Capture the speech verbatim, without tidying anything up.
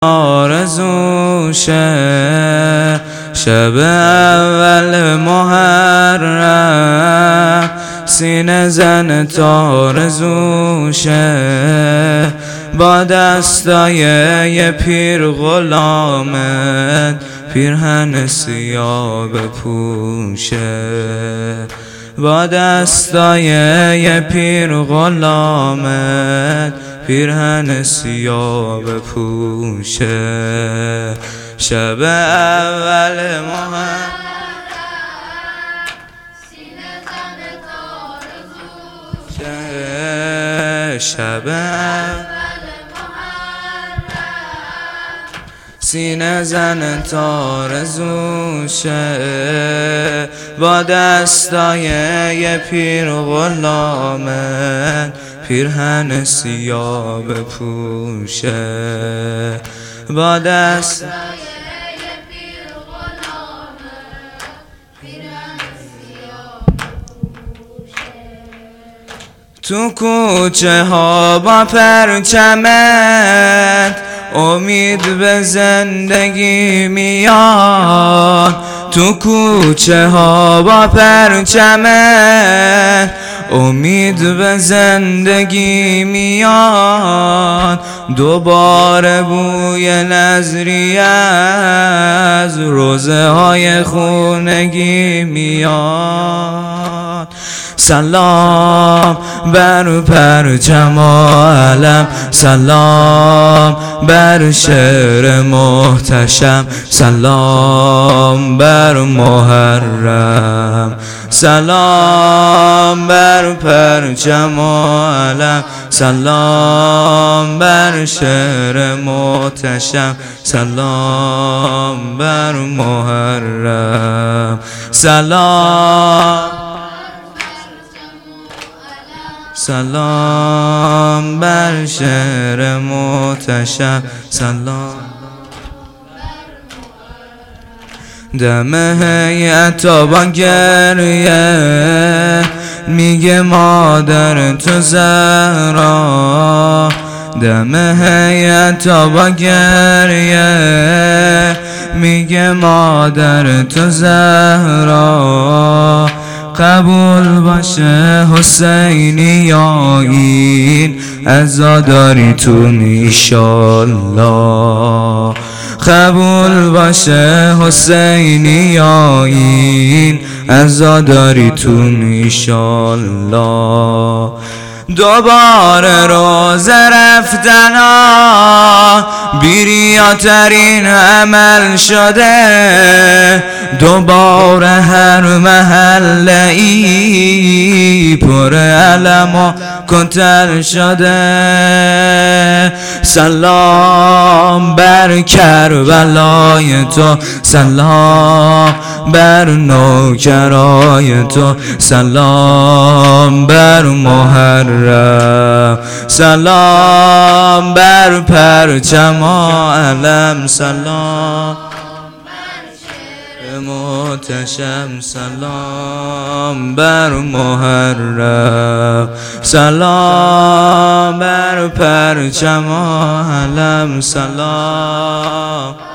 آرزوشه شب اول محرم سینه زن تارزوشه با دستای یه پیر غلامت پیرهن سیاه بپوشه با دستای یه پیر غلامت پیرهن سیاه بپوشه شب اول محرم سینه زن تارزوشه شب اول محرم سینه زن تارزوشه با دستای یه پیر غلامت پیرهن سیاه بپوشه با دست تو کوچه ها با پرچمت امید به زندگی میاد تو کوچه ها با پرچمت امید به زندگی میاد دوباره بوی نظری از روزه های خونگی میاد سلام بر پرچم علم سلام بر شعر محتشم سلام بر محرم سلام بر پرچم علم سلام بر شعر محتشم سلام بر محرم سلام سلام بر شعر محتشم سلام دم هیئت با گریه میگه مادر تو زهرا دم هیئت با گریه میگه مادر تو زهرا قبول باشه حسینی یا این عزاداریتون ایشالله قبول باشه حسینی یا این عزاداریتون ایشالله دوباره روزه رفتنا بیریاترین عمل شده دوباره هر محله ای پر علم و کتل شده سلام بر کربلای تو سلام بر نوکرای تو سلام بر محرم سلام بر پرچم علم سلام محتشم سلام بر محرم سلام بر پرچم علم سلام